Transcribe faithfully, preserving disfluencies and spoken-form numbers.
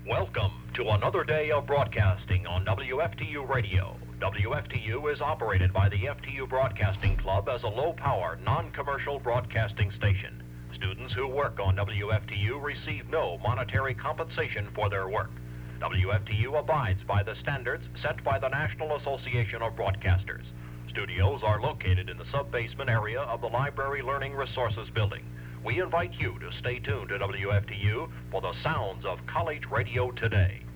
Welcome to another day of broadcasting on W F T U Radio. W F T U is operated by the F T U Broadcasting Club as a low-power, non-commercial broadcasting station. Students who work on W F T U receive no monetary compensation for their work. W F T U abides by the standards set by the National Association of Broadcasters. Studios are located in the sub-basement area of the Library Learning Resources Building. We invite you to stay tuned to W F T U for the sounds of college radio today.